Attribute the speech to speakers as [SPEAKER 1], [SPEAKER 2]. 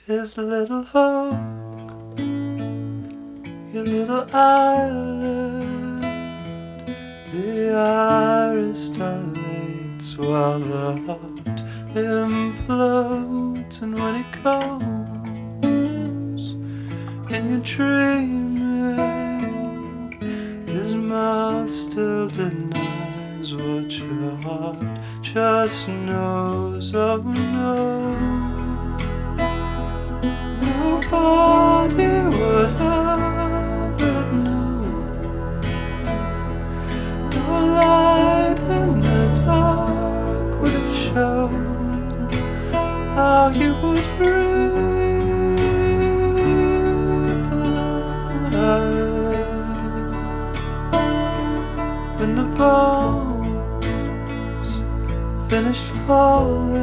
[SPEAKER 1] his little hook, your little island. The iris dilates while the heart implodes, and when it comes and you're dreaming, his mouth still denies what your heart just knows. Oh no, nobody would ever know. No light in the dark would have shown how you would reap blood when the bones finished falling.